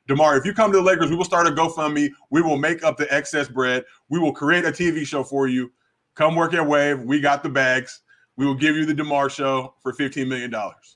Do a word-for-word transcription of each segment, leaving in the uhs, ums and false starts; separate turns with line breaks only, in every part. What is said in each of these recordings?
DeMar, if you come to the Lakers, we will start a GoFundMe. We will make up the excess bread. We will create a T V show for you. Come work at Wave. We got the bags. We will give you the DeMar show for fifteen million dollars.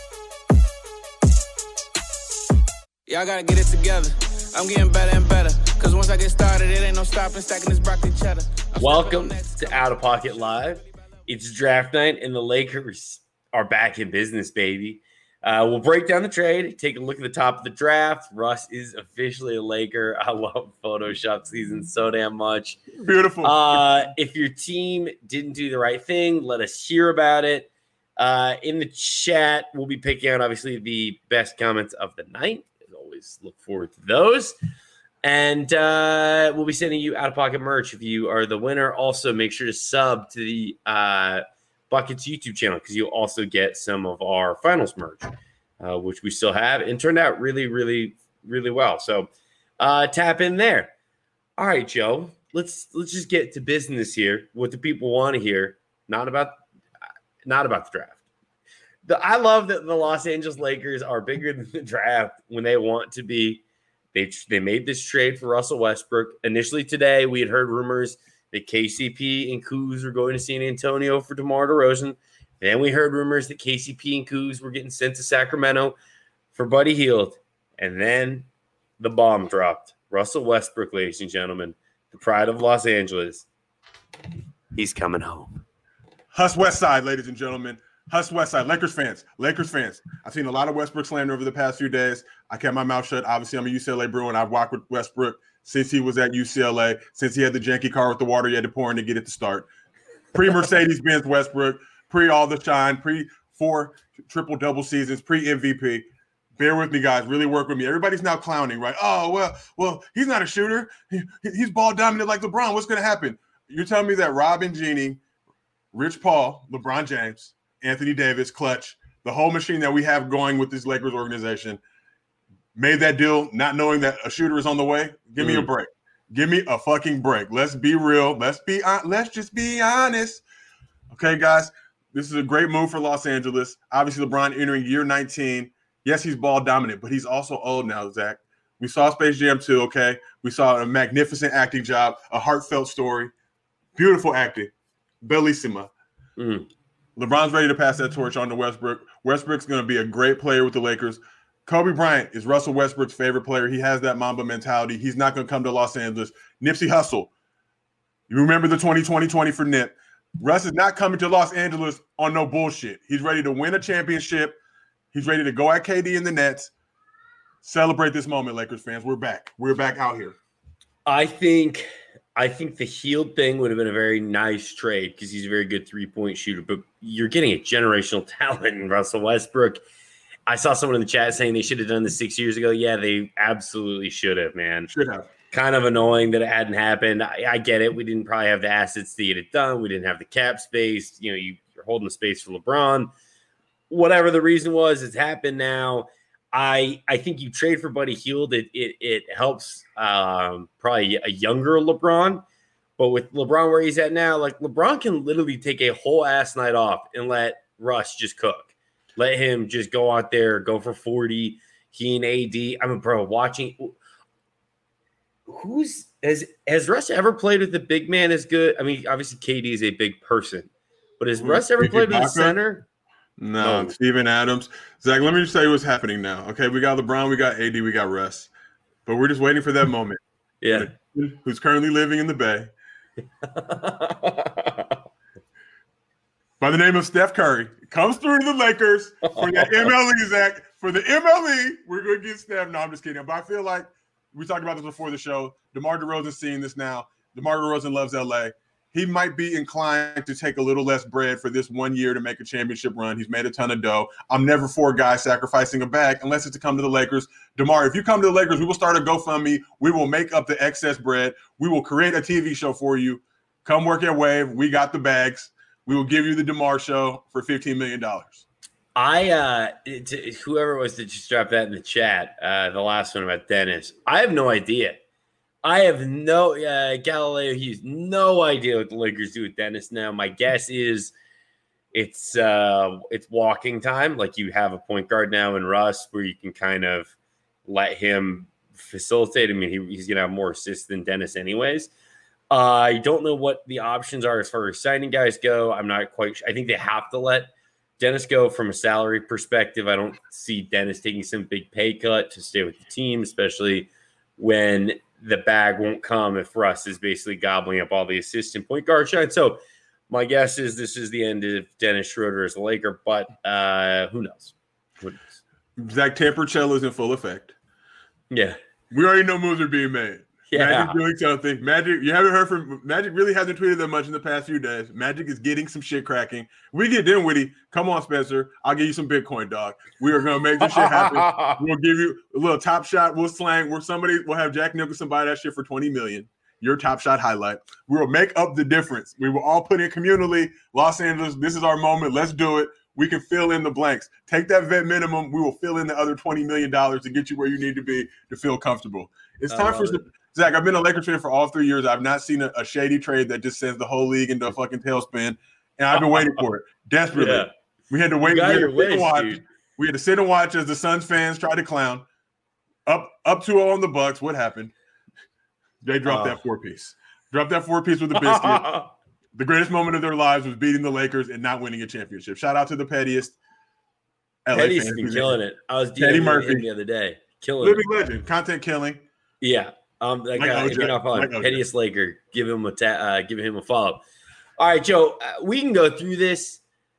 Y'all got to get it together. I'm getting better and better. Because once I get started, it ain't no stopping stacking this broccoli cheddar. I'm
Welcome to Out of Pocket Live. It's draft night, and the Lakers are back in business, baby. Uh, we'll break down the trade, take a look at the top of the draft. Russ is officially a Laker. I love Photoshop season so damn much.
Beautiful.
Uh, if your team didn't do the right thing, let us hear about it. Uh, in the chat, we'll be picking out, obviously, the best comments of the night. As always, look forward to those. And uh, we'll be sending you out-of-pocket merch if you are the winner. Also, make sure to sub to the uh, Buckets YouTube channel because you'll also get some of our finals merch, uh, which we still have. And turned out really, really, really well. So uh, tap in there. All right, Joe. Let's let's just get to business here. What the people want to hear, not about not about the draft. The, I love that the Los Angeles Lakers are bigger than the draft when they want to be. They they made this trade for Russell Westbrook. Initially today, we had heard rumors that K C P and Kuz were going to San Antonio for DeMar DeRozan. Then we heard rumors that K C P and Kuz were getting sent to Sacramento for Buddy Hield. And then the bomb dropped. Russell Westbrook, ladies and gentlemen, the pride of Los Angeles. He's coming home.
Hus West Side, ladies and gentlemen. Hus West Side. Lakers fans. Lakers fans. I've seen a lot of Westbrook slander over the past few days. I kept my mouth shut. Obviously, I'm a U C L A Bruin. I've walked with Westbrook since he was at U C L A, since he had the janky car with the water he had to pour in to get it to start. Pre-Mercedes-Benz Westbrook, pre-all the shine, pre-four triple-double seasons, pre-M V P. Bear with me, guys. Really work with me. Everybody's now clowning, right? Oh, well, well, he's not a shooter. He, he's ball dominant like LeBron. What's going to happen? You're telling me that Robin Genie, Rich Paul, LeBron James, Anthony Davis, Clutch, the whole machine that we have going with this Lakers organization, made that deal not knowing that a shooter is on the way? Give mm. me a break. Give me a fucking break. Let's be real. Let's be on. Let's just be honest. Okay, guys, this is a great move for Los Angeles. Obviously, LeBron entering year nineteen. Yes, he's ball dominant, but he's also old now, Zach. We saw Space Jam two, okay? We saw a magnificent acting job, a heartfelt story, beautiful acting, bellissima. Mm. LeBron's ready to pass that torch on to Westbrook. Westbrook's going to be a great player with the Lakers. Kobe Bryant is Russell Westbrook's favorite player. He has that Mamba mentality. He's not going to come to Los Angeles. Nipsey Hussle. You remember the twenty twenty twenty for Nip. Russ is not coming to Los Angeles on no bullshit. He's ready to win a championship. He's ready to go at K D and the Nets. Celebrate this moment, Lakers fans. We're back. We're back out here.
I think I think the Hield thing would have been a very nice trade because he's a very good three-point shooter. But you're getting a generational talent in Russell Westbrook. I saw someone in the chat saying they should have done this six years ago. Yeah, they absolutely should have, man.
Should have.
Kind of annoying that it hadn't happened. I, I get it. We didn't probably have the assets to get it done. We didn't have the cap space. You know, you, you're holding the space for LeBron. Whatever the reason was, it's happened now. I I think you trade for Buddy Hield. It it, it helps um, probably a younger LeBron. But with LeBron where he's at now, like LeBron can literally take a whole ass night off and let Russ just cook. Let him just go out there, go for forty. He and A D. I mean, bro, watching who's has has Russ ever played with a big man as good? I mean, obviously K D is a big person, but has Russ ever played with a center?
No, no, Steven Adams. Zach, let me just tell you what's happening now. Okay, we got LeBron, we got A D, we got Russ. But we're just waiting for that moment.
Yeah.
Who's currently living in the Bay. By the name of Steph Curry. Comes through to the Lakers for that M L E, Zach. For the M L E, we're going to get Steph. No, I'm just kidding. But I feel like we talked about this before the show. DeMar DeRozan's seeing this now. DeMar DeRozan loves L A. He might be inclined to take a little less bread for this one year to make a championship run. He's made a ton of dough. I'm never for a guy sacrificing a bag unless it's to come to the Lakers. DeMar, if you come to the Lakers, we will start a GoFundMe. We will make up the excess bread. We will create a T V show for you. Come work at Wave. We got the bags. We will give you the DeMar show for fifteen million dollars.
I, uh, it, whoever it was that just dropped that in the chat, uh, the last one about Dennis, I have no idea. I have no uh, Galileo Hughes, no idea what the Lakers do with Dennis now. My guess is it's uh, it's walking time. Like you have a point guard now in Russ where you can kind of let him facilitate. I mean, he, he's going to have more assists than Dennis anyways. Uh, I don't know what the options are as far as signing guys go. I'm not quite sure. I think they have to let Dennis go from a salary perspective. I don't see Dennis taking some big pay cut to stay with the team, especially when the bag won't come if Russ is basically gobbling up all the assistant point guard shine. So my guess is this is the end of Dennis Schroeder as a Laker, but uh, who knows? Who knows?
Zach Tampercello is in full effect.
Yeah.
We already know moves are being made.
Yeah.
Magic doing something. Magic, you haven't heard from Magic. Really hasn't tweeted that much in the past few days. Magic is getting some shit cracking. We get in, Witty. Come on, Spencer. I'll give you some Bitcoin, dog. We are gonna make this shit happen. We'll give you a little Top Shot. We'll slang. We're somebody. We'll have Jack Nicholson buy that shit for twenty million. Your Top Shot highlight. We will make up the difference. We will all put in communally. Los Angeles. This is our moment. Let's do it. We can fill in the blanks. Take that vet minimum. We will fill in the other twenty million dollars to get you where you need to be to feel comfortable. It's time for some. Zach, I've been a Lakers fan for all three years. I've not seen a, a shady trade that just sends the whole league into a fucking tailspin, and I've been waiting for it desperately. Yeah. We had to wait. We had to, wish, watch. we had to sit and watch as the Suns fans tried to clown. Up up two oh on the Bucks. What happened? They dropped uh. that four piece. Dropped that four piece with the biscuit. The greatest moment of their lives was beating the Lakers and not winning a championship. Shout out to the pettiest.
L A Petty's been killing it. I was Petty Murphy the other day. Killing
Living
it.
legend. Content killing.
Yeah. Um, that guy, if you're not following, like Pettiest Laker, give him a ta- uh, give him a follow. All right, Joe, uh, we can go through this.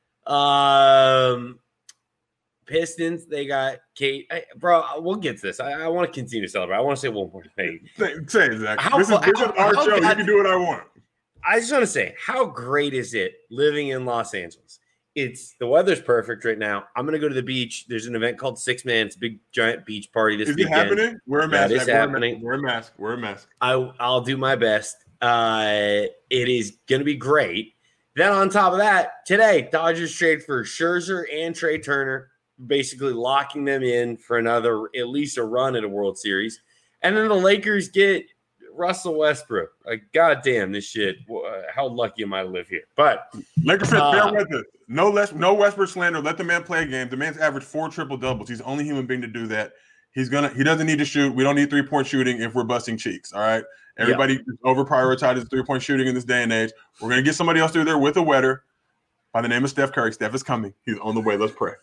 Um, Pistons, they got Kate. I, bro, we'll get to this. I, I want to continue to celebrate. I want to say one more thing.
Say, say it, Zach. How, this is, this how, is our show. You can do what I want.
I just want to say, how great is it living in Los Angeles? It's the weather's perfect right now. I'm gonna go to the beach. There's an event called Six Man. It's a big giant beach party this
is
weekend.
Is it happening? Wear a mask.
That is happening.
Wear a mask. Wear a mask.
I I'll do my best. Uh, it is gonna be great. Then on top of that, today Dodgers trade for Scherzer and Trey Turner, basically locking them in for another at least a run at a World Series. And then the Lakers get Russell Westbrook. Like, goddamn, this shit. How lucky am I to live here? But
Lakers fans, bear with us. No less, no Westbrook slander. Let the man play a game. The man's averaged four triple doubles. He's the only human being to do that. He's gonna. He doesn't need to shoot. We don't need three point shooting if we're busting cheeks. All right. Everybody yep. over prioritizes three point shooting in this day and age. We're gonna get somebody else through there with a wetter by the name of Steph Curry. Steph is coming. He's on the way. Let's pray.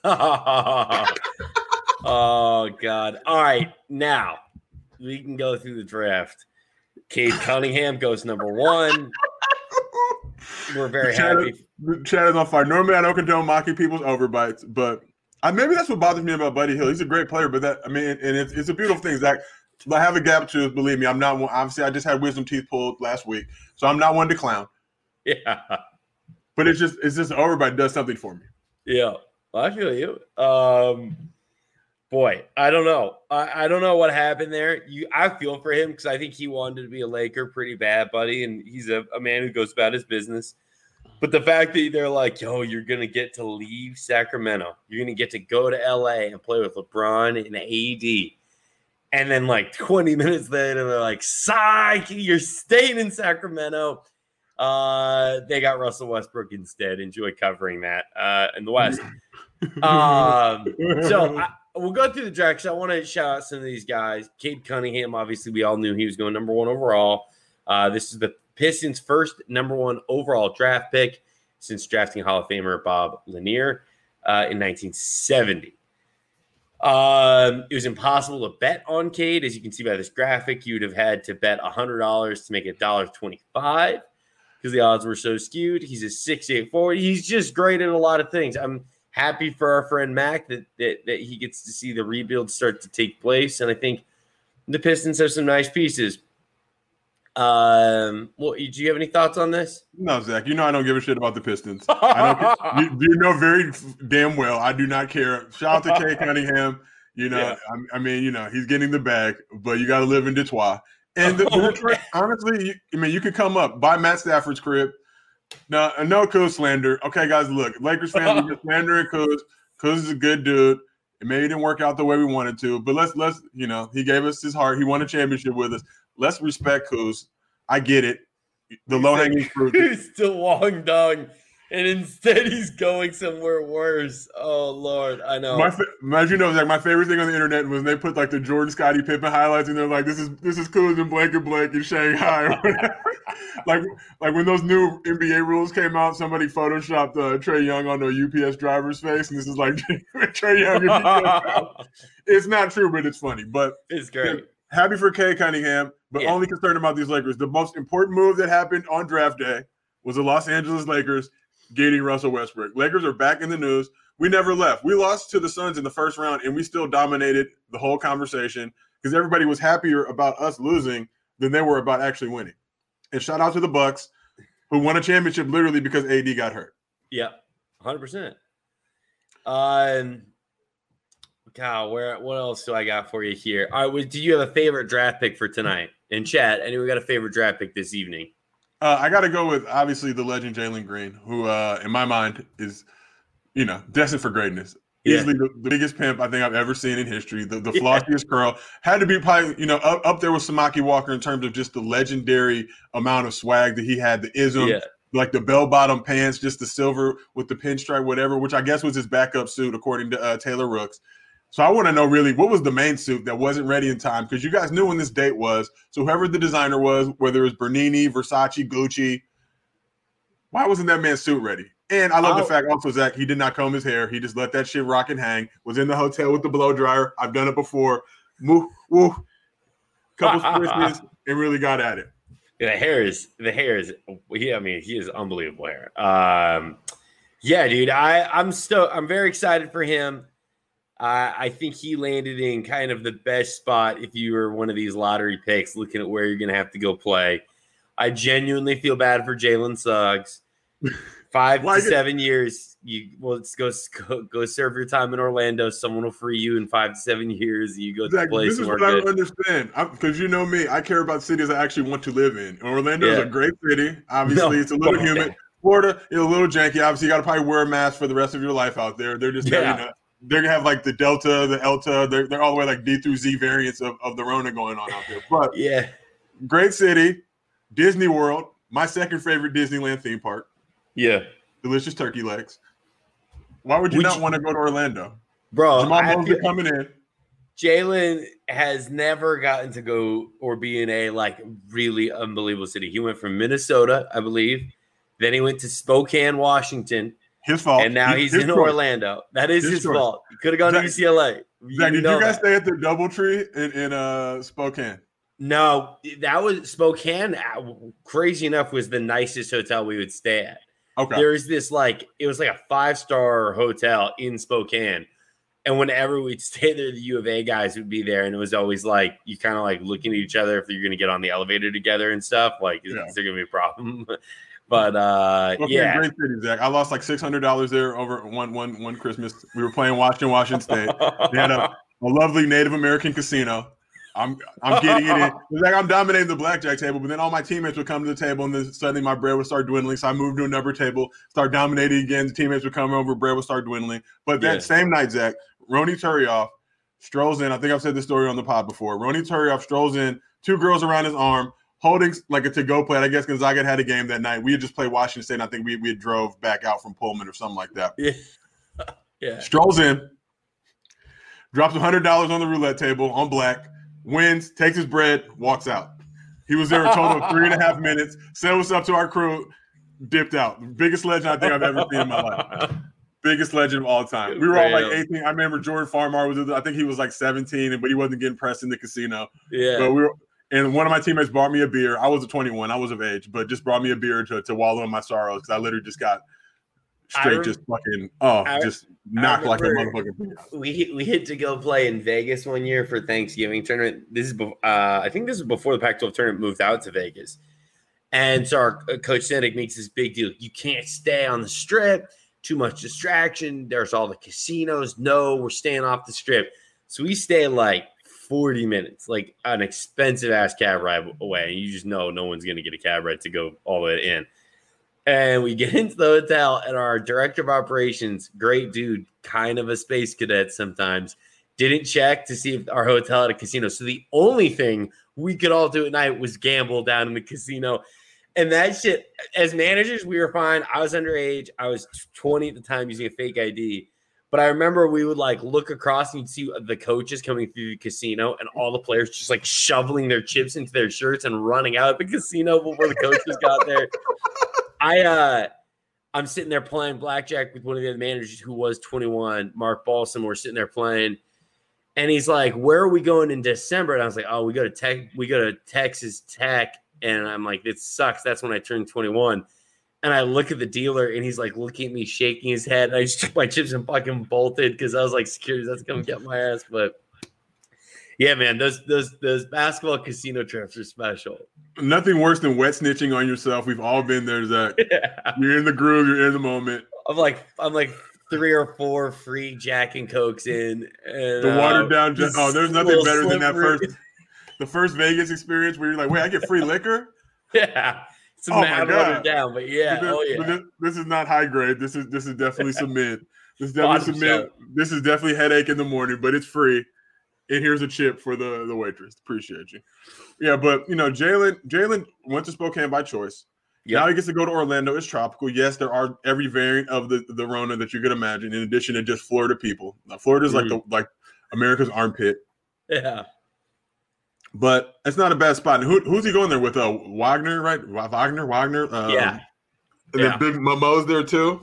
Oh God! All right, now we can go through the draft. Cade Cunningham goes number one. We're very
Chat
happy.
Is, the chat is on fire. Normally, I don't condone mocking people's overbites, but I, maybe that's what bothers me about Buddy Hield. He's a great player, but that I mean, and it's, it's a beautiful thing, Zach. I have a gap tooth. Believe me, I'm not one. Obviously, I just had wisdom teeth pulled last week, so I'm not one to clown.
Yeah,
but it's just it's just an overbite does something for me.
Yeah, I feel you. Um, boy, I don't know. I, I don't know what happened there. You, I feel for him because I think he wanted to be a Laker pretty bad, buddy, and he's a, a man who goes about his business. But the fact that they're like, yo, you're going to get to leave Sacramento. You're going to get to go to L A and play with LeBron and A D. And then like twenty minutes later, they're like, psych, you're staying in Sacramento. Uh, they got Russell Westbrook instead. Enjoy covering that uh, in the West. um, so I, we'll go through the draft because I want to shout out some of these guys. Cade Cunningham, obviously, we all knew he was going number one overall. Uh, this is the Pistons' first number one overall draft pick since drafting Hall of Famer Bob Lanier uh, in nineteen seventy. Um, it was impossible to bet on Cade. As you can see by this graphic, you'd have had to bet one hundred dollars to make it one dollar twenty-five because the odds were so skewed. He's a six eight forward. He's just great at a lot of things. I'm happy for our friend Mac that, that, that he gets to see the rebuild start to take place. And I think the Pistons have some nice pieces. Um, well, do you have any thoughts on this?
No, Zach, you know I don't give a shit about the Pistons. I don't, you, you know very damn well I do not care. Shout out to Cade Cunningham. You know, yeah. I, I mean, you know, he's getting the bag, but you got to live in Detroit. And the, the, honestly, you, I mean, you could come up, buy Matt Stafford's crib. No, no Kuz slander. Okay, guys, look, Lakers fans, we're just slandering Kuz. Kuz is a good dude. It maybe didn't work out the way we wanted to, but let's let's you know, he gave us his heart. He won a championship with us. Let's respect Kuz. I get it. The low hanging fruit.
He's still Wong Dong and instead he's going somewhere worse. Oh Lord, I know.
My fa- as you know, Zach, my favorite thing on the internet was they put like the Jordan Scottie Pippen highlights, and they're like, "This is this is cooler than blank and blank in Shanghai." Or whatever. like like when those new N B A rules came out, somebody photoshopped uh, Trae Young onto a U P S driver's face, and this is like Trae Young. It's not true, but it's funny. But
it's great.
Yeah, happy for Kay Cunningham, but yeah. only concerned about these Lakers. The most important move that happened on draft day was the Los Angeles Lakers getting Russell Westbrook. Lakers are back in the news. We never left. We lost to the Suns in the first round, and we still dominated the whole conversation because everybody was happier about us losing than they were about actually winning. And shout out to the Bucks, who won a championship literally because A D got hurt.
Yeah, one hundred percent. Um, Kyle, where what else do I got for you here? All right, do you have a favorite draft pick for tonight? In chat, anyone got a favorite draft pick this evening?
Uh, I got to go with, obviously, the legend Jalen Green, who, uh, in my mind, is, you know, destined for greatness. Yeah. Easily the, the biggest pimp I think I've ever seen in history. The, the flossiest yeah. curl. Had to be probably, you know, up, up there with Samaki Walker in terms of just the legendary amount of swag that he had, the ism, yeah. like the bell-bottom pants, just the silver with the pinstripe, whatever, which I guess was his backup suit, according to uh, Taylor Rooks. So I want to know really what was the main suit that wasn't ready in time, because you guys knew when this date was. So whoever the designer was, whether it was Bernini, Versace, Gucci, why wasn't that man's suit ready? And I love oh. the fact also, Zach, he did not comb his hair. He just let that shit rock and hang, was in the hotel with the blow dryer. I've done it before. Move, woo, couple spritz and really got at it.
The hair is, the hair is, he, I mean, he is unbelievable hair. Um, yeah, dude, I, I'm still, I'm very excited for him. Uh, I think he landed in kind of the best spot if you were one of these lottery picks, looking at where you're going to have to go play. I genuinely feel bad for Jalen Suggs. Five to seven years, you well, let's go, go go serve your time in Orlando. Someone will free you in five to seven years. And you go
Zach,
to place.
This is what good. I don't understand, because you know me, I care about cities I actually want to live in. Orlando yeah. is a great city. Obviously, no. it's a little okay. humid. Florida is a little janky. Obviously, you got to probably wear a mask for the rest of your life out there. They're just yeah. you know, they're gonna have like the Delta, the Elta. They're they're all the way like D through Z variants of, of the Rona going on out there. But
yeah,
great city, Disney World, my second favorite Disneyland theme park.
Yeah,
delicious turkey legs. Why would you would not you, want to go to Orlando,
bro?
Jamal Mosley coming in.
Jalen has never gotten to go or be in a like really unbelievable city. He went from Minnesota, I believe, then he went to Spokane, Washington.
His fault.
And now he's his in choice. Orlando. That is his, his fault. He could have gone Zach, to U C L A. You
Zach, did you guys that. stay at the DoubleTree in, in uh, Spokane?
No, that was Spokane. Crazy enough, was the nicest hotel we would stay at.
Okay.
There was this like, it was like a five-star hotel in Spokane. And whenever we'd stay there, the U of A guys would be there. And it was always like, you kind of like looking at each other if you're going to get on the elevator together and stuff. Like, yeah. is there going to be a problem? But uh, okay, yeah,
great city, Zach. I lost like six hundred dollars there over one one one Christmas. We were playing Washington, Washington State. They had a, a lovely Native American casino. I'm I'm getting it in. It was like I'm dominating the blackjack table, but then all my teammates would come to the table, and then suddenly my bread would start dwindling. So I moved to a number table, start dominating again. The teammates would come over, bread would start dwindling. But that yeah. same night, Zach, Ronny Turioff strolls in. I think I've said this story on the pod before. Ronny Turioff strolls in, two girls around his arm, holding like a to-go plate. I guess Gonzaga had a game that night. We had just played Washington State, and I think we, we had drove back out from Pullman or something like that.
Yeah. yeah.
Strolls in, drops one hundred dollars on the roulette table on black, wins, takes his bread, walks out. He was there a total of three and a half minutes, said what's up to our crew, dipped out. Biggest legend I think I've ever seen in my life. Biggest legend of all time. We were all like eighteen. I remember Jordan Farmar was, I think he was like seventeen, but he wasn't getting pressed in the casino.
Yeah.
But we were, and one of my teammates brought me a beer. I was a twenty-one. I was of age, but just brought me a beer to, to wallow in my sorrows because I literally just got straight, rem- just fucking, oh, I, just knocked like a motherfucking beer.
We we had to go play in Vegas one year for Thanksgiving tournament. This is, uh, I think this is before the Pac twelve tournament moved out to Vegas. And so our coach Sennick makes this big deal. You can't stay on the strip. Too much distraction. There's all the casinos. No, we're staying off the strip. So we stay like forty minutes, like an expensive ass cab ride away. And you just know no one's going to get a cab ride to go all the way in. And we get into the hotel, and our director of operations, great dude, kind of a space cadet sometimes, didn't check to see if our hotel had a casino. So the only thing we could all do at night was gamble down in the casino. And that shit, as managers, we were fine. I was underage. I was twenty at the time using a fake I D. But I remember we would like look across and you'd see the coaches coming through the casino and all the players just like shoveling their chips into their shirts and running out of the casino before the coaches got there. I, uh, I'm sitting there playing blackjack with one of the other managers who was twenty-one, Mark Balsam. We're sitting there playing. And he's like, where are we going in December? And I was like, oh, we go to Tech, we go to Texas Tech. And I'm like, it sucks. That's when I turned twenty-one. And I look at the dealer and he's like looking at me, shaking his head. And I just took my chips and fucking bolted because I was like, security's that's gonna get my ass. But yeah, man, those those those basketball casino trips are special.
Nothing worse than wet snitching on yourself. We've all been there, Zach.
Yeah.
You're in the groove, you're in the moment.
I'm like, I'm like three or four free Jack and Cokes in. And,
the watered
uh,
down. Just, oh, there's nothing better than that
slippery.
first, the first Vegas experience where you're like, wait, I get free liquor?
Yeah. It's
Oh,
mad
my God.
watered down, but yeah.
But this,
Oh, yeah.
but this, this is not high grade. This is this is definitely some mid. This is definitely some
Bottom
mid.
shelf.
This is definitely headache in the morning, but it's free. And here's a chip for the, the waitress. Appreciate you. Yeah, but you know, Jalen Jalen went to Spokane by choice.
Yep.
Now he gets to go to Orlando. It's tropical. Yes, there are every variant of the, the Rona that you could imagine, in addition to just Florida people. Now, Florida's
Mhm.
like the like America's armpit.
Yeah.
But it's not a bad spot. And who, who's he going there with? Uh, Wagner, right? Wa- Wagner, Wagner. Um,
Yeah.
And
Yeah.
then Big Momo's there too.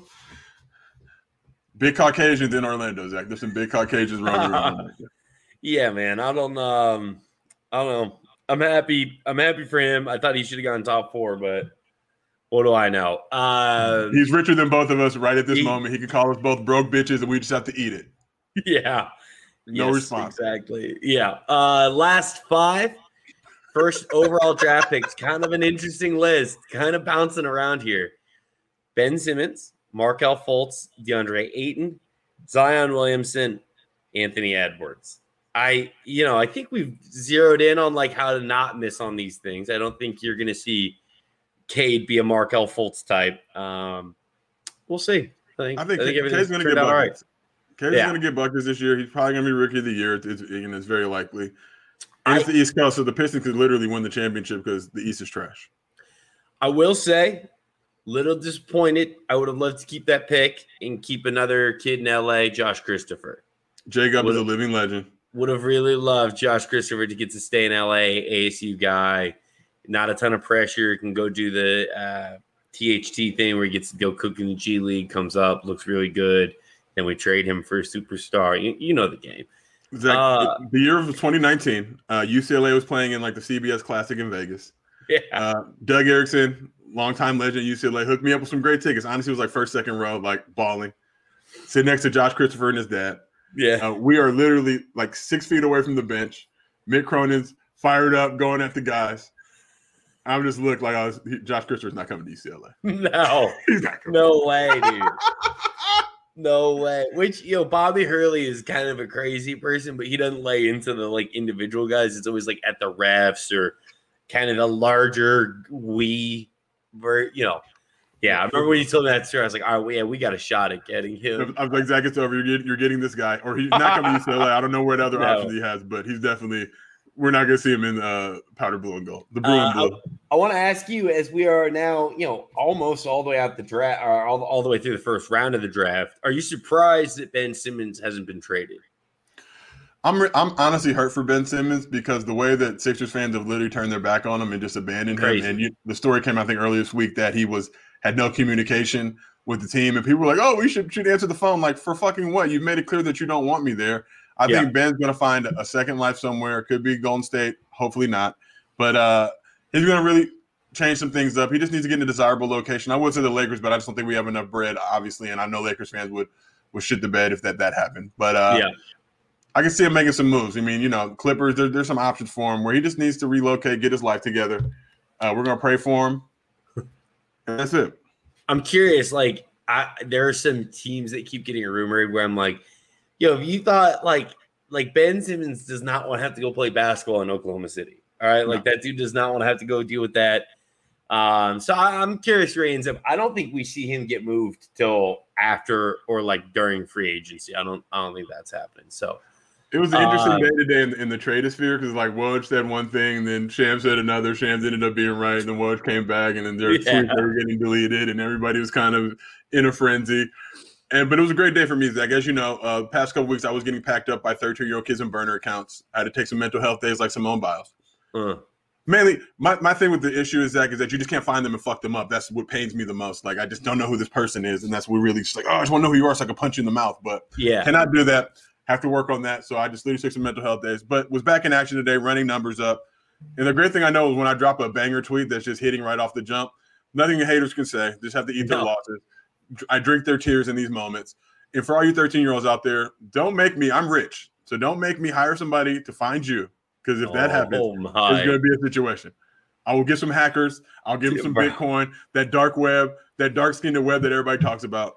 Big Caucasians in Orlando, Zach. There's some big Caucasians roaming around.
Yeah, man. I don't um I don't know. I'm happy. I'm happy for him. I thought he should have gone top four, but what do I know? Uh
He's richer than both of us right at this
He-
moment. He could call us both broke bitches, and we just have to eat it.
yeah.
No
Yes,
response.
Exactly. Yeah. Uh last five. First overall draft picks. Kind of an interesting list. Kind of bouncing around here. Ben Simmons, Markelle Fultz, DeAndre Ayton, Zion Williamson, Anthony Edwards. I, you know, I think we've zeroed in on like how to not miss on these things. I don't think you're going to see Cade be a Markelle Fultz type. Um, we'll see. I think,
I think,
I think
Cade's
everything's
going to
turned
get
out all right.
buckets. Cade's
Yeah.
going to get buckets this year. He's probably going to be rookie of the year. It's, it's, and it's very likely. And it's
I-
the East Coast, so the Pistons could literally win the championship because the East is trash.
I will say, little disappointed. I would have loved to keep that pick and keep another kid in L A, Josh Christopher.
Jacob is a
Would've-
living legend.
Would have really loved Josh Christopher to get to stay in L A, A S U guy, not a ton of pressure, can go do the uh, T H T thing where he gets to go cook in the G League, comes up, looks really good. Then we trade him for a superstar. You, you know the game.
Zach,
Uh,
the year of twenty nineteen, uh, U C L A was playing in like the C B S Classic in Vegas.
Yeah.
Uh, Doug Erickson, longtime legend at U C L A, hooked me up with some great tickets. Honestly, it was like first, second row, like balling. Sit next to Josh Christopher and his dad.
Yeah.
Uh, we are literally like six feet away from the bench. Mick Cronin's fired up, going at the guys. I'm just look like I was. He, Josh Christopher's not coming to U C L A.
No.
He's not coming.
No way, dude. No way. Which, you know, Bobby Hurley is kind of a crazy person, but he doesn't lay into the like individual guys. It's always like at the refs or kind of the larger we, ver- you know. Yeah, I remember when you told me that story. I was like, all right, well, yeah, we got a shot at getting him.
I was like, Zach, it's over. You're getting, you're getting this guy, or he's not coming to U C L A. I don't know what other
No.
options he has, but he's definitely. We're not going to see him in uh, powder blue and gold, the blue and
Uh,
blue.
I want to ask you, as we are now, you know, almost all the way out the draft, or all, all the way through the first round of the draft, are you surprised that Ben Simmons hasn't been traded?
I'm re- I'm honestly hurt for Ben Simmons because the way that Sixers fans have literally turned their back on him and just abandoned
Crazy.
him. And you, the story came, I think, earlier this week that he was had no communication with the team, and people were like, "Oh, we should should answer the phone." Like, for fucking what? You've made it clear that you don't want me there. I
Yeah.
think Ben's going to find a second life somewhere. It could be Golden State, hopefully not, but uh, he's going to really change some things up. He just needs to get in a desirable location. I would say the Lakers, but I just don't think we have enough bread, obviously, and I know Lakers fans would would shit the bed if that that happened. But uh,
Yeah.
I can see him making some moves. I mean, you know, Clippers, there, there's some options for him where he just needs to relocate, get his life together. Uh, we're going to pray for him. And that's it.
I'm curious, like, I, there are some teams that keep getting rumored where I'm like, yo, if you thought like like Ben Simmons does not want to have to go play basketball in Oklahoma City. All right. Like
No.
that dude does not want to have to go deal with that. Um, so I, I'm curious where he ends up. I don't think we see him get moved till after or like during free agency. I don't I don't think that's happening. So
It was an interesting
Um,
day today in, in the tradosphere because like Woj said one thing, and then Sham said another. Shams ended up being right, and then Woj came back, and then their
Yeah.
tweets were getting deleted, and everybody was kind of in a frenzy. And but it was a great day for me, Zach. As you know, uh, past couple weeks I was getting packed up by thirteen-year-old kids and burner accounts. I had to take some mental health days like Simone Biles.
Uh,
Mainly, my, my thing with the issue is Zach is that you just can't find them and fuck them up. That's what pains me the most. Like I just don't know who this person is, and that's what really just like oh I just want to know who you are so I can punch you in the mouth, but
yeah.
cannot do that. Have to work on that. So I just literally took some mental health days, but was back in action today, running numbers up. And the great thing I know is when I drop a banger tweet that's just hitting right off the jump, nothing the haters can say. Just have to eat their
No.
losses. I drink their tears in these moments. And for all you thirteen-year-olds out there, don't make me – I'm rich. So don't make me hire somebody to find you because if that
Oh,
happens,
oh my.
it's going to be a situation. I will get some hackers. I'll give them
Yeah,
some
bro.
Bitcoin, that dark web, that dark-skinned web that everybody talks about.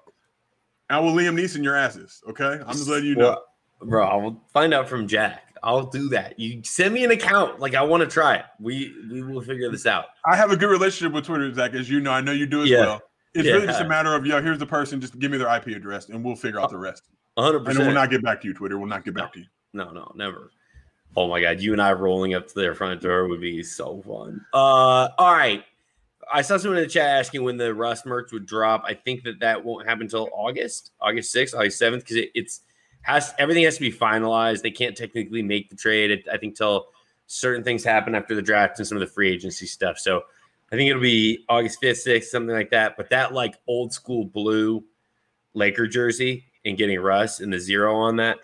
I will Liam Neeson your asses, okay? I'm just letting you know.
Well, bro, I'll find out from Jack. I'll do that. You send me an account. Like I want to try it. We we will figure this out.
I have a good relationship with Twitter, Zach, as you know. I know you do as
Yeah.
well. It's
Yeah.
really just a matter of, yo, here's the person. Just give me their I P address, and we'll figure out the rest.
one hundred
And
percent.
then we'll not get back to you, Twitter. We'll not get back to you.
No, no, never. Oh my God, you and I rolling up to their front door would be so fun. Uh, all right. I saw someone in the chat asking when the Russ merch would drop. I think that that won't happen until August, August sixth, August seventh, because it, it's has everything has to be finalized. They can't technically make the trade. It, I think till certain things happen after the draft and some of the free agency stuff. So I think it'll be August fifth, sixth, something like that. But that like old school blue Laker jersey and getting Russ and the zero on that.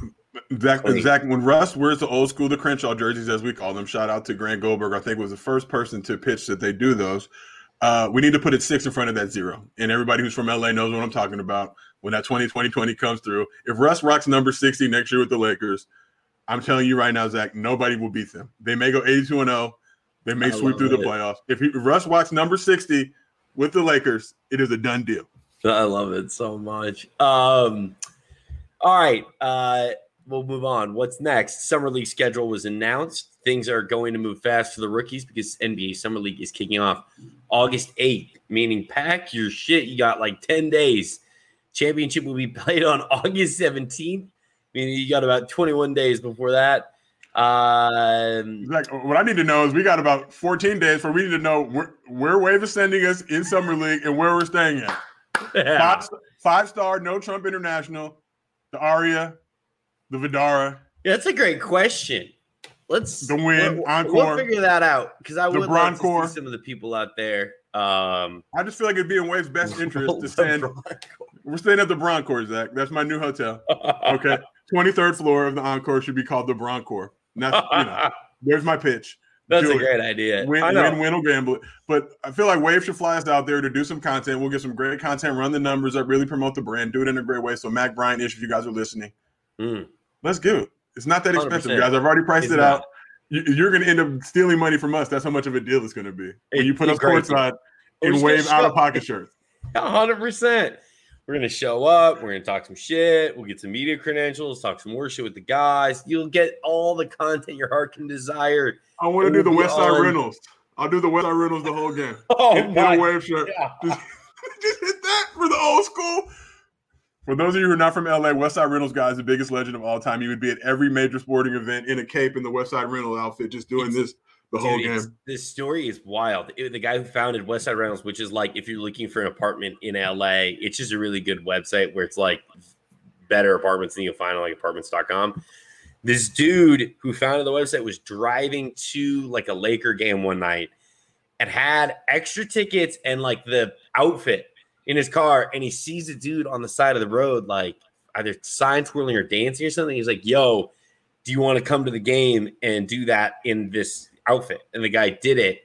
Zach,
Clean.
Zach, when Russ wears the old school, the Crenshaw jerseys, as we call them, shout out to Grant Goldberg, I think was the first person to pitch that they do those. Uh, we need to put it six in front of that zero. And everybody who's from L A knows what I'm talking about when that twenty twenty twenty comes through. If Russ rocks number sixty next year with the Lakers, I'm telling you right now, Zach, nobody will beat them. They may go eighty-two and oh. They may
I
sweep
love
through the
it.
playoffs. If, he, if Russ rocks number sixty with the Lakers, it is a done deal.
I love it so much. Um, all right. Uh, we'll move on. What's next? Summer League schedule was announced. Things are going to move fast for the rookies because N B A Summer League is kicking off August eighth, meaning pack your shit. You got like ten days. Championship will be played on August seventeenth, meaning you got about twenty-one days before that. Um,
Zach, what I need to know is we got about fourteen days for we need to know where, where Wave is sending us in Summer League and where we're staying at.
yeah.
Five, five star, no Trump International, the Aria, the Vidara,
That's a great question. Let's
The Win,
we'll,
Encore,
We'll figure that out because I
the
would love to
Broncore.
see some of the people out there. Um,
I just feel like it'd be in Wave's best interest to
the
send.
Broncore.
We're staying at the Broncore, Zach. That's my new hotel. Okay, twenty-third floor of the Encore should be called the Broncore. And that's you know, there's my pitch.
That's
Do
a
it.
great idea.
Win,
I know.
win, win, or gamble it. But I feel like Wave should fly us out there to do some content. We'll get some great content, run the numbers up, really promote the brand, do it in a great way. So Mac Bryant, if you guys are listening,
Mm.
let's do it. It's not that
one hundred
expensive,
percent.
guys. I've already priced
It's
it
not.
out. You- You're going to end up stealing money from us. That's how much of a deal it's going to be. When
It-
you put
it's
us
great.
courtside
We're
in
just
Wave
gonna
out
show-
of pocket shirts.
one hundred percent. We're going to show up. We're going to talk some shit. We'll get some media credentials, talk some more shit with the guys. You'll get all the content your heart can desire.
I want to
It
do the
will be
West Side
on-
Reynolds. I'll do the West Side Reynolds the whole game.
Oh,
in, in
my
a Wave shirt.
God.
Just, just hit that for the old school. For those of you who are not from L A, West Side Reynolds guy is the biggest legend of all time. He would be at every major sporting event in a cape in the West Side Reynolds outfit, just doing
It's-
this the whole
Dude, it's-
game.
this story is wild. It- the guy who founded Westside Rentals, which is like if you're looking for an apartment in L A, it's just a really good website where it's like better apartments than you'll find on like apartments dot com. This dude who founded the website was driving to like a Laker game one night and had extra tickets and like the outfit in his car, and he sees a dude on the side of the road like either sign twirling or dancing or something. He's like, yo, do you want to come to the game and do that in this outfit? And the guy did it.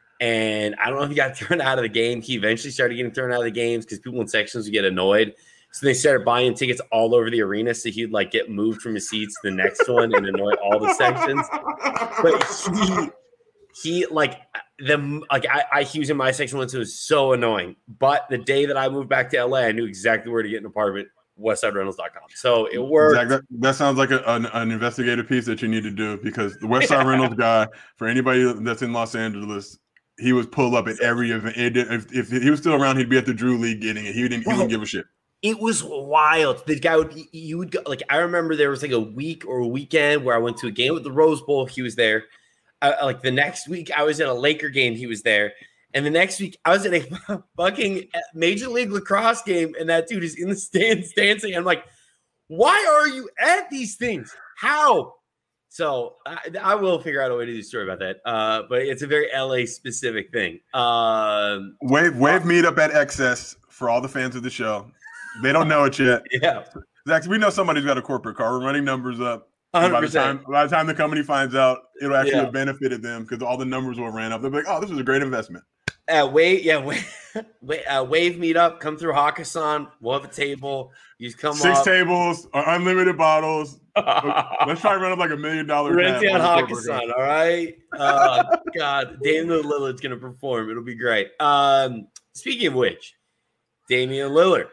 And I don't know if he got thrown out of the game. He eventually started getting thrown out of the games because people in sections would get annoyed. So they started buying tickets all over the arena. So he'd like get moved from his seats to the next one and annoy all the sections. But he, he like the like I, I he was in my section once. It was so annoying. But the day that I moved back to L A, I knew exactly where to get an apartment. westside rentals dot com. So it worked.
Zach, that, that sounds like a, an, an investigative piece that you need to do because the West Side Reynolds guy, for anybody that's in Los Angeles, he was pulled up at every event. It did, if, if he was still around, he'd be at the Drew League getting it. He didn't, he
Bro.
didn't give a shit.
It was wild. The guy would be, you would go, like, I remember there was like a week or a weekend where I went to a game at the Rose Bowl. He was there. Uh, like the next week, I was at a Laker game. He was there. And the next week, I was at a fucking Major League Lacrosse game, and that dude is in the stands dancing. I'm like, why are you at these things? How? So I, I will figure out a way to do a story about that. Uh, but it's a very L A specific thing. Um,
wave wave meetup at Excess for all the fans of the show. They don't know it yet.
Yeah,
Zach, we know somebody's got a corporate car. We're running numbers up.
one hundred
By the,
percent.
time, by the time the company finds out, it'll actually
Yeah.
have benefited them because all the numbers will ran up. They'll be like, "Oh, this was a great investment."
Uh, wave, yeah, wave, uh, wave meetup. Come through Hakkasan. We'll have a table. You just come
Six
up.
tables, uh, unlimited bottles. Let's try and run up like a million dollar.
Rent
tab
down
on the corporate
Hakkasan, all right? Oh, God. Damian Lillard's going to perform. It'll be great. Um, speaking of which, Damian Lillard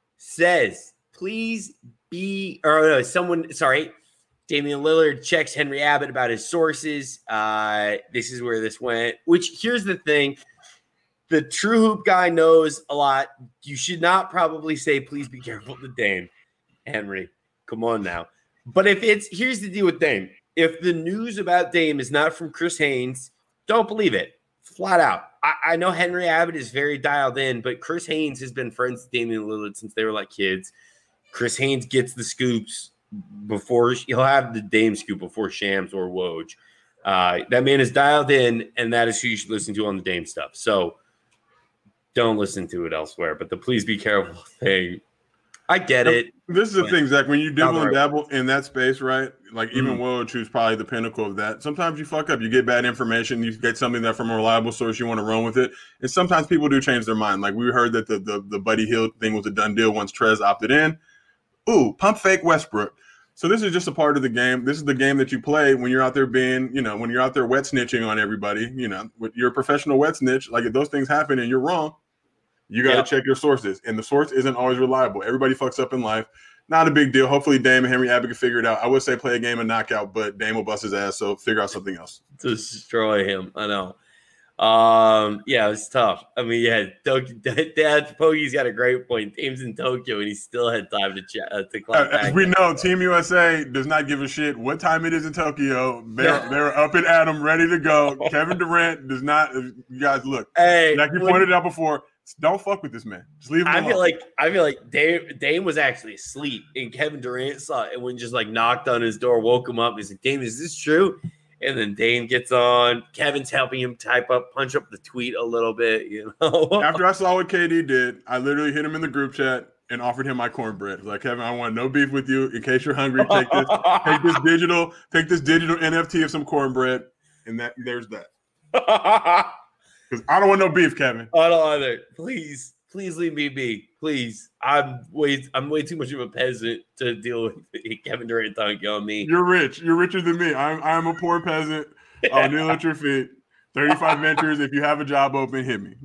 says, please be, or no, someone, sorry, Damian Lillard checks Henry Abbott about his sources. Uh, this is where this went, which here's the thing. The true hoop guy knows a lot. You should not probably say, please be careful to Dame. Henry, come on now. But if it's, here's the deal with Dame. If the news about Dame is not from Chris Haynes, don't believe it. Flat out. I, I know Henry Abbott is very dialed in, but Chris Haynes has been friends with Damian Lillard since they were like kids. Chris Haynes gets the scoops before, he'll have the Dame scoop before Shams or Woj. Uh, that man is dialed in, and that is who you should listen to on the Dame stuff. So, don't listen to it elsewhere, but the please be careful thing. I get it.
This is the
But-
thing, Zach. When you dibble and
Right.
dabble in that space, right? Like even
Mhm.
Woj, who's probably the pinnacle of that. Sometimes you fuck up. You get bad information. You get something that from a reliable source. You want to run with it. And sometimes people do change their mind. Like we heard that the the, the Buddy Hield thing was a done deal once Trez opted in. Ooh, pump fake Westbrook. So this is just a part of the game. This is the game that you play when you're out there being, you know, when you're out there wet snitching on everybody. You know, with you're a professional wet snitch. Like if those things happen and you're wrong, you got to
Yeah.
check your sources, and the source isn't always reliable. Everybody fucks up in life. Not a big deal. Hopefully, Dame and Henry Abbott can figure it out. I would say play a game of knockout, but Dame will bust his ass, so figure out something else.
Destroy him. I know. Um, yeah, it's tough. I mean, yeah, Tokyo, Dad Poggy's got a great point. Dame's in Tokyo, and he still had time to chat uh, to clock
As
back.
we know, Team U S A does not give a shit what time it is in Tokyo. They're
Yeah.
they're up and at 'em, ready to go. Kevin Durant does not. You guys, look,
Hey,
like you
when-
pointed out before, don't fuck with this man. Just leave him
I
alone.
feel like I feel like Dame, Dame was actually asleep, and Kevin Durant saw it and when just like knocked on his door, woke him up. He's like, "Dame, is this true?" And then Dame gets on. Kevin's helping him type up, punch up the tweet a little bit, you know.
After I saw what K D did, I literally hit him in the group chat and offered him my cornbread. Like, Kevin, I want no beef with you. In case you're hungry, take this, take this digital, take this digital N F T of some cornbread, and that there's that.
I
Because I don't want no beef, Kevin.
don't either. Please, please leave me be. Please, I'm way, I'm way too much of a peasant to deal with Kevin Durant dunking on me.
You're rich. You're richer than me. I'm I'm a poor peasant. I'll kneel at your feet. thirty-five ventures. If you have a job open, hit me.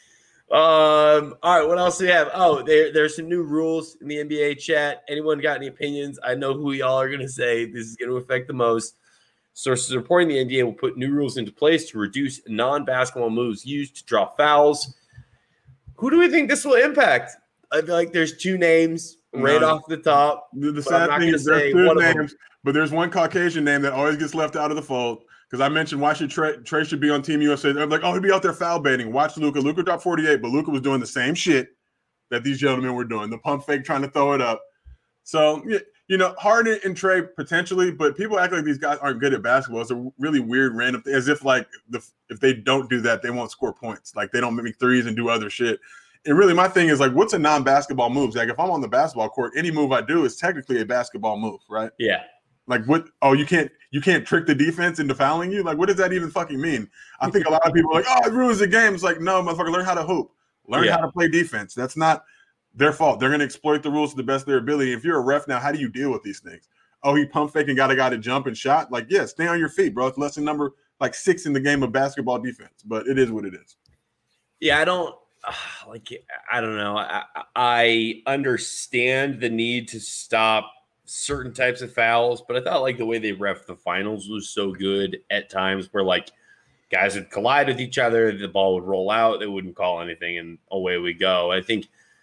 Um. All right. What else do we have? Oh, there there's some new rules in the N B A chat. Anyone got any opinions? I know who y'all are going to say this is going to affect the most. Sources reporting the N B A will put new rules into place to reduce non-basketball moves used to draw fouls. Who do we think this will impact? I feel like there's two names right
No.
off the top.
The, the
But I'm
sad
not
thing
gonna
is there's
say
two
one of them.
names, but there's one Caucasian name that always gets left out of the fold. Because I mentioned why should Trey, Trey should be on Team U S A. They're like, oh, he'd be out there foul baiting. Watch Luka. Luka dropped forty-eight, but Luka was doing the same shit that these gentlemen were doing. The pump fake, trying to throw it up. So, yeah, you know, Harden and Trey potentially, but people act like these guys aren't good at basketball. It's a really weird random thing, as if like the if they don't do that, they won't score points. Like they don't make threes and do other shit. And really, my thing is like, what's a non-basketball move? Like if I'm on the basketball court, any move I do is technically a basketball move, right?
Yeah.
Like what? Oh, you can't you can't trick the defense into fouling you. Like what does that even fucking mean? I think a lot of people are like, oh, it ruins the game. It's like, no, motherfucker, learn how to hoop, learn
Yeah.
how to play defense. That's not their fault. They're gonna exploit the rules to the best of their ability. If you're a ref now, how do you deal with these things? Oh, he pump fake and got a guy to jump and shot. Like, yeah, stay on your feet, bro. It's lesson number like six in the game of basketball defense, but it is what it is.
Yeah, I don't uh, like. I don't know. I, I understand the need to stop certain types of fouls, but I thought like the way they ref the finals was so good at times where like guys would collide with each other, the ball would roll out, they wouldn't call anything, and away we go. I think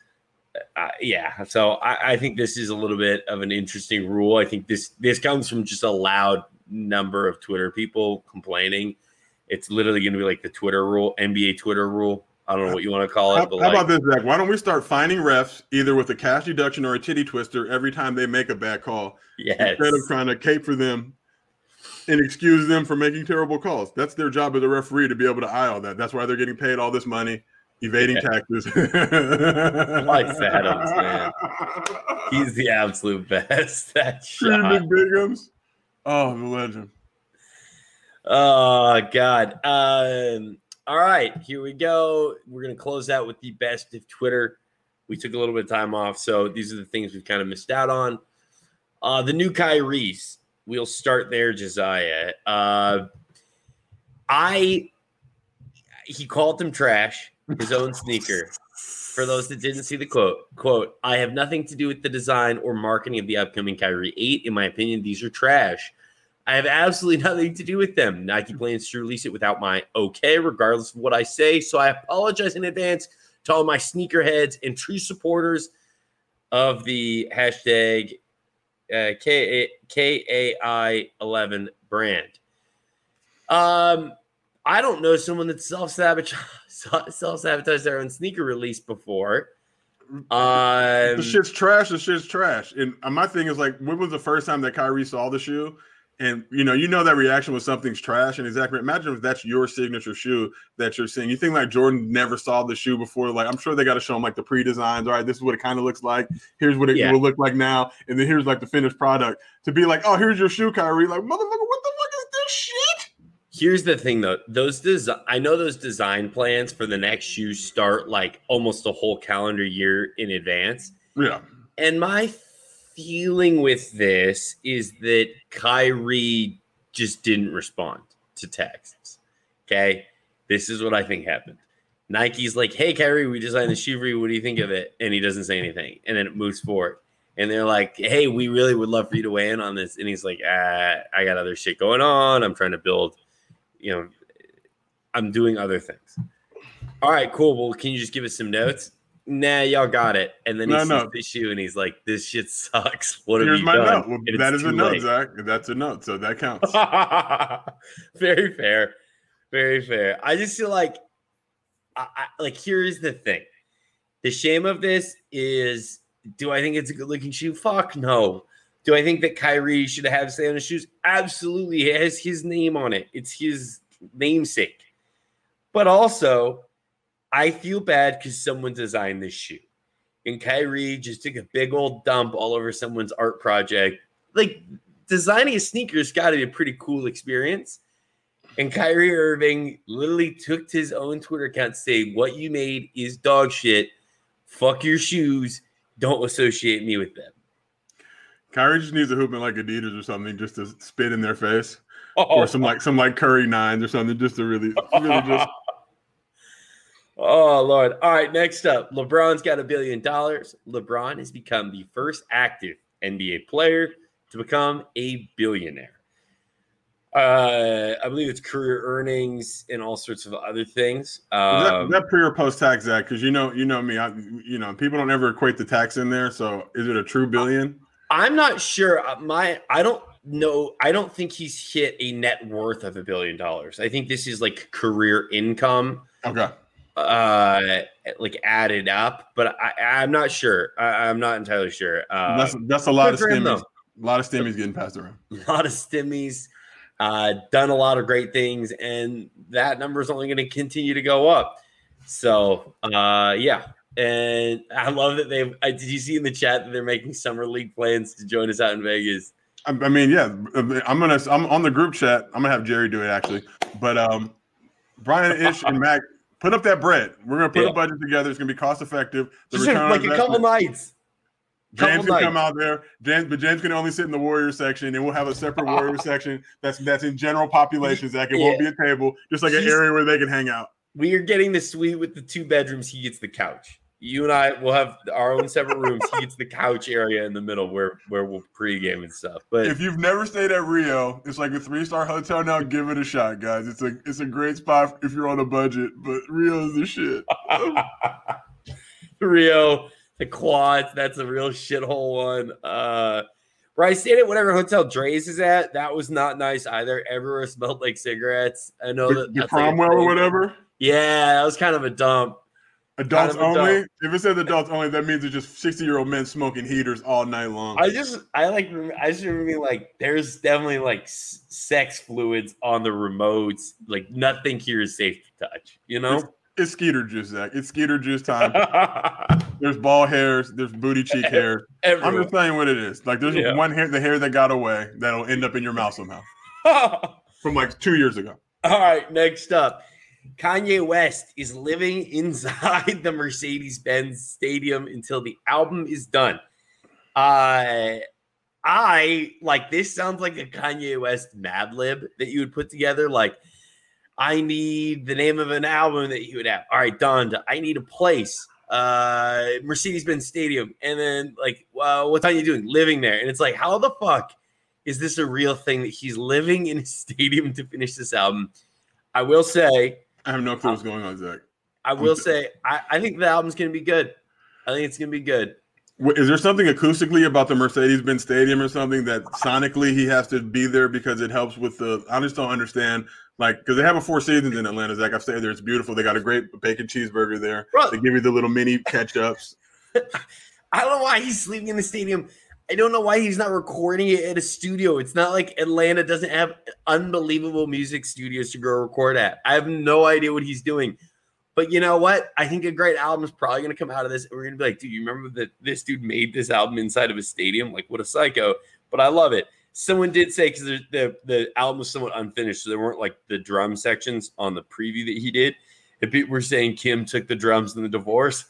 uh, yeah. So I, I think this is a little bit of an interesting rule. I think this this comes from just a loud number of Twitter people complaining. It's literally going to be like the Twitter rule, N B A Twitter rule. I don't know what you want to call it.
How,
but
how
like,
about this, Zach? Why don't we start fining refs either with a cash deduction or a titty twister every time they make a bad call,
yes.
instead of trying to cape for them and excuse them for making terrible calls? That's their job as a referee, to be able to eye all that. That's why they're getting paid all this money, evading
yeah.
taxes.
Mike Adams, man. He's the absolute best. That shot.
Bigums. Oh, the legend.
Oh, God. Um, all right, here we go. We're going to close out with the best of Twitter. We took a little bit of time off, so these are the things we've kind of missed out on. Uh, the new Kyrie's. We'll start there, Josiah. Uh, I he called them trash, his own sneaker. For those that didn't see the quote, quote, I have nothing to do with the design or marketing of the upcoming Kyrie eight. In my opinion, these are trash. I have absolutely nothing to do with them. Nike plans to release it without my okay, regardless of what I say. So I apologize in advance to all my sneakerheads and true supporters of the hashtag uh, K A I eleven brand. Um, I don't know someone that self-sabotage, self-sabotaged their own sneaker release before. Um,
the shit's trash. The shit's trash. And my thing is, like, when was the first time that Kyrie saw the shoe? And, you know, you know that reaction when something's trash. And exactly, imagine if that's your signature shoe that you're seeing. You think, like, Jordan never saw the shoe before. Like, I'm sure they got to show him, like, the pre-designs. All right, this is what it kind of looks like. Here's what it yeah. will look like now. And then here's, like, the finished product. To be like, oh, here's your shoe, Kyrie. Like, motherfucker, what the fuck is this shit?
Here's the thing, though. Those desi- I know those design plans for the next shoe start, like, almost a whole calendar year in advance.
Yeah.
And my feeling with this is that Kyrie just didn't respond to texts. Okay. This is what I think happened. Nike's like, hey, Kyrie, we designed the shoe for you. What do you think of it? And he doesn't say anything. And then it moves forward. And they're like, hey, we really would love for you to weigh in on this. And he's like, ah, I got other shit going on. I'm trying to build, you know, I'm doing other things. All right, cool. Well, can you just give us some notes? Nah, y'all got it. And then he
no,
sees
no.
the shoe and he's like, this shit sucks. What
Here's
have you
my
done?
note. Well, that is a note, late. Zach. That's a note. So that counts.
Very fair. Very fair. I just feel like, I, I, like, here's the thing. The shame of this is, do I think it's a good looking shoe? Fuck no. Do I think that Kyrie should have say on his shoes? Absolutely. It has his name on it. It's his namesake. But also, I feel bad because someone designed this shoe. And Kyrie just took a big old dump all over someone's art project. Like, designing a sneaker has got to be a pretty cool experience. And Kyrie Irving literally took to his own Twitter account to say, what you made is dog shit. Fuck your shoes. Don't associate me with them.
Kyrie just needs a hoop in like Adidas or something just to spit in their face.
Oh.
Or some like some like Curry nines or something just to really, really just...
Oh, Lord. All right, next up. LeBron's got a billion dollars. LeBron has become the first active N B A player to become a billionaire. Uh, I believe it's career earnings and all sorts of other things. Um,
is, that, is that pre or post tax, Zach? Because you know, you know me. I, you know, people don't ever equate the tax in there. So, is it a true billion?
I'm not sure. My, I don't know. I don't think he's hit a net worth of a billion dollars. I think this is like career income.
Okay.
Uh, like added up, but I, I'm not sure. I, I'm not entirely sure. Uh,
that's that's a lot of
him,
stimmies. A lot of stimmies getting passed around.
A lot of stimmies. Uh, done a lot of great things, and that number is only going to continue to go up. So, uh, yeah. And I love that they've. I, did you see in the chat that they're making summer league plans to join us out in Vegas?
I, I mean, yeah. I'm gonna. I'm on the group chat. I'm gonna have Jerry do it actually. But um, Brian, Ish, and Mac, put up that bread. We're gonna put yeah. a budget together. It's gonna be cost effective. The
Just like a couple nights.
James can come out there, James, but James can only sit in the Warrior section, and we'll have a separate Warrior section that's that's in general population. Zach, it yeah. won't be a table, just like He's, an area where they can hang out.
We are getting the suite with the two bedrooms. He gets the couch. You and I will have our own separate rooms. He gets the couch area in the middle where where we'll pregame and stuff. But
if you've never stayed at Rio, it's like a three star hotel now. Give it a shot, guys. It's a it's a great spot if you're on a budget. But Rio is the shit.
Rio. The quads, that's a real shithole one. Uh, where I stayed at whatever hotel Dre's is at, that was not nice either. Everywhere smelled like cigarettes. I know
The,
that
the
that's like a
Cromwell or
thing.
whatever.
Yeah, that was kind of a dump.
Adults
Kind of a
only.
dump.
If it says adults only, that means it's just sixty-year-old men smoking heaters all night long.
I just, I like, I just remember being like, there's definitely like s- sex fluids on the remotes. Like nothing here is safe to touch, you know?
It's, it's Skeeter juice, Zach. It's Skeeter juice time. There's ball hairs. There's booty cheek hair. I'm
Everyone.
just saying what it is. Like there's
Yeah.
one hair, the hair that got away that'll end up in your mouth somehow from like two years ago.
All right, next up. Kanye West is living inside the Mercedes-Benz Stadium until the album is done. Uh, I like this sounds like a Kanye West Mad Lib that you would put together. Like, I need the name of an album that you would have. All right, Donda, I need a place. Uh, Mercedes-Benz Stadium. And then, like, well, what are you doing? Living there. And it's like, how the fuck is this a real thing that he's living in a stadium to finish this album? I will say,
I have no clue what's going on, Zach.
I will say, I, I think the album's going to be good. I think it's going to be good.
Wait, is there something acoustically about the Mercedes-Benz Stadium or something that sonically he has to be there because it helps with the? I just don't understand. Like, because they have a Four Seasons in Atlanta, Zach. I've stayed there. It's beautiful. They got a great bacon cheeseburger there.
Bro.
They give you the little mini catch-ups.
I don't know why he's sleeping in the stadium. I don't know why he's not recording it at a studio. It's not like Atlanta doesn't have unbelievable music studios to go record at. I have no idea what he's doing. But you know what? I think a great album is probably going to come out of this. And we're going to be like, dude, you remember that this dude made this album inside of a stadium? Like, what a psycho. But I love it. Someone did say, because the, the, the album was somewhat unfinished, so there weren't like the drum sections on the preview that he did. And people were saying Kim took the drums in the divorce.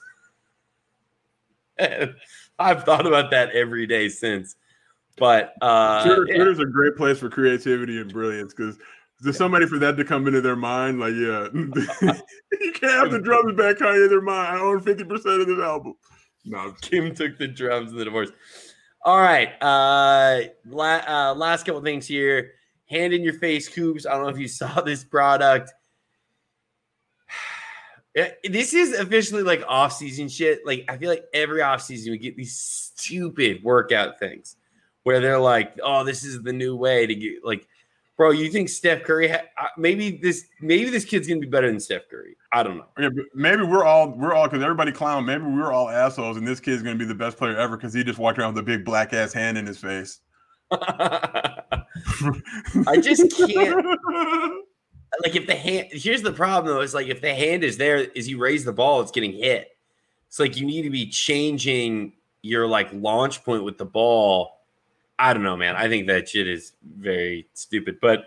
And I've thought about that every day since. But uh,
Twitter,
yeah.
Twitter's a great place for creativity and brilliance because there's somebody for that to come into their mind. Like, yeah, you can't have the drums back, Kanye. In their mind. I own fifty percent of this album. No,
Kim took the drums in the divorce. All right. Uh, la- uh, last couple things here. Hand in your face, Coops. I don't know if you saw this product. This is officially like off-season shit. Like, I feel like every off-season we get these stupid workout things where they're like, oh, this is the new way to get, like, bro, you think Steph Curry ha- maybe this maybe this kid's gonna be better than Steph Curry. I don't know.
Yeah, but maybe we're all we're all because everybody clown. Maybe we're all assholes, and this kid's gonna be the best player ever because he just walked around with a big black ass hand in his face.
I just can't. Like, if the hand, here's the problem though, is like if the hand is there, as you raise the ball, it's getting hit. It's like you need to be changing your like launch point with the ball. I don't know, man. I think that shit is very stupid. But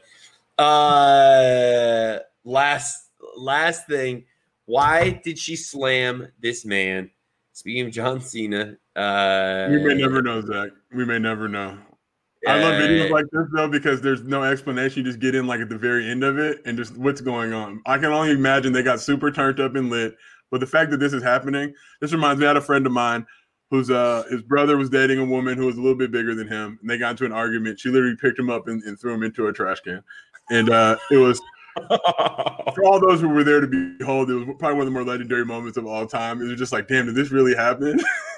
uh last last thing, why did she slam this man? Speaking of John Cena, uh
We may never know, Zach. We may never know. I love videos like this though because there's no explanation. You just get in like at the very end of it and just what's going on. I can only imagine they got super turned up and lit. But the fact that this is happening, this reminds me. I had a friend of mine whose uh his brother was dating a woman who was a little bit bigger than him, and they got into an argument. She literally picked him up and, and threw him into a trash can, and uh, it was for all those who were there to behold. It was probably one of the more legendary moments of all time. It was just like, damn, did this really happen?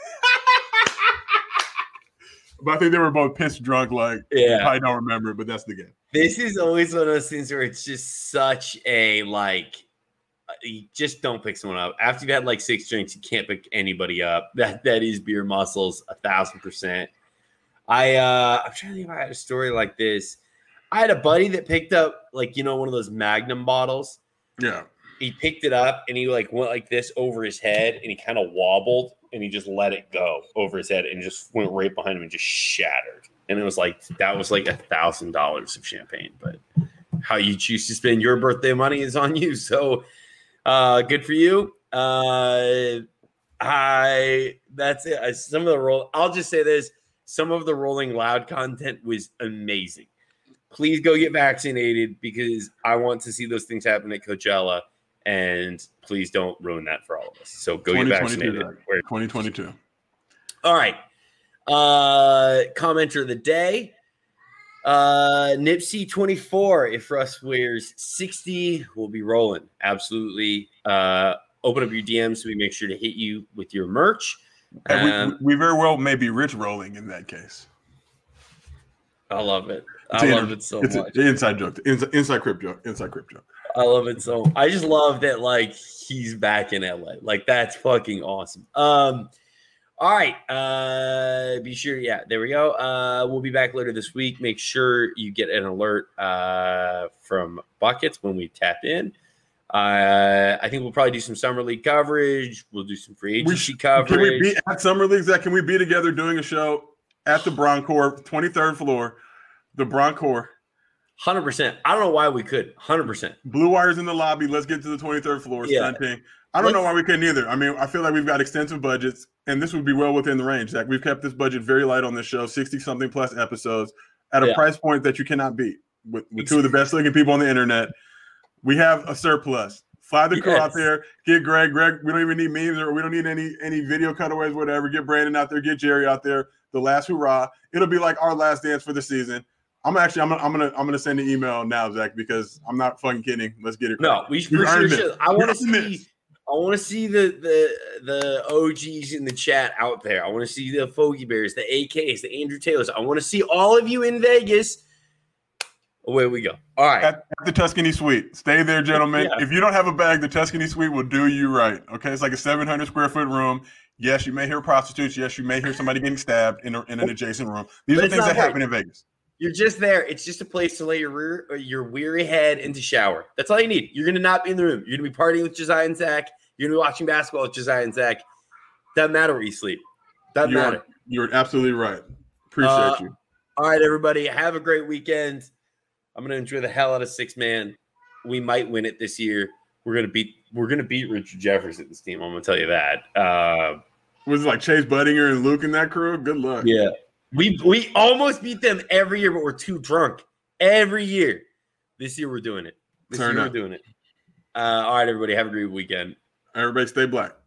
But I think they were both pissed drunk. Like,
Yeah.
I don't remember it, but that's the game.
This is always one of those things where it's just such a like, you just don't pick someone up. After you've had like six drinks, you can't pick anybody up. That that is beer muscles, a thousand percent. I uh, I'm trying to think if I had a story like this. I had a buddy that picked up like, you know, one of those Magnum bottles.
Yeah.
He picked it up and he like went like this over his head and he kind of wobbled and he just let it go over his head and just went right behind him and just shattered. And it was like, that was like a thousand dollars of champagne. But how you choose to spend your birthday money is on you. So uh, good for you. Uh, I, that's it. I, some of the roll, I'll just say this. Some of the Rolling Loud content was amazing. Please go get vaccinated because I want to see those things happen at Coachella. And please don't ruin that for all of us. So go get vaccinated.
twenty twenty-two.
All right. Uh, commenter of the day. Uh, Nipsey twenty-four. If Russ wears sixty, we'll be rolling. Absolutely. Uh, open up your D Ms so we make sure to hit you with your merch.
And
Um,
we, we very well may be rich rolling in that case.
I love it.
It's
I
an-
love it so
it's
much.
an inside joke. Inside, inside crip joke. Inside crip joke.
I love it so. I just love that, like, he's back in L A. Like, that's fucking awesome. Um, all right. Uh, be sure. Yeah, there we go. Uh, we'll be back later this week. Make sure you get an alert uh, from Buckets when we tap in. Uh, I think we'll probably do some summer league coverage. We'll do some free agency
We,
coverage.
can we be at summer leagues? That can we be together doing a show at the Broncore, twenty-third floor, the Broncore.
one hundred percent. I don't know why we could. one hundred percent.
Blue Wire's in the lobby. Let's get to the twenty-third floor.
Yeah.
Stunting. I don't
Let's-
know why we couldn't either. I mean, I feel like we've got extensive budgets, and this would be well within the range. Zach, we've kept this budget very light on this show, sixty-something plus episodes, at a
Yeah.
price point that you cannot beat. With, with two of the best-looking people on the internet, we have a surplus. Fly the crew
Yes.
out there. Get Greg. Greg, we don't even need memes or we don't need any any video cutaways, whatever. Get Brandon out there. Get Jerry out there. The last hurrah. It'll be like our last dance for the season. I'm actually I'm gonna I'm gonna I'm gonna send an email now, Zach, because I'm not fucking kidding. Let's get it.
No, we
You've
for sure
earned it.
should. I want to
You've earned
see.
this.
I want to see the the the O Gs in the chat out there. I want to see the Fogey Bears, the A Ks, the Andrew Taylors. I want to see all of you in Vegas. Away we go. All right.
At, at the Tuscany Suite. Stay there, gentlemen.
Yeah.
If you don't have a bag, the Tuscany Suite will do you right. Okay, it's like a seven hundred square foot room. Yes, you may hear prostitutes. Yes, you may hear somebody getting stabbed in, a, in an adjacent room. These
But
are
it's
things
not
that
right.
happen in Vegas.
You're just there. It's just a place to lay your rear, or your weary head into shower. That's all you need. You're gonna not be in the room. You're gonna be partying with Josiah and Zach. You're gonna be watching basketball with Josiah and Zach. Doesn't matter where you sleep. Doesn't
You
matter.
are, you're absolutely right. Appreciate
Uh,
you.
All right, everybody. Have a great weekend. I'm gonna enjoy the hell out of six man. We might win it this year. We're gonna beat. We're gonna beat Richard Jefferson. This team. I'm gonna tell you that. Uh,
Was it like Chase Budinger and Luke and that crew? Good luck.
yeah, we we almost beat them every year, but we're too drunk every year. This year we're doing it. This
Turn
year
up.
we're doing it. Uh, all right, everybody. Have a great weekend.
Everybody stay black.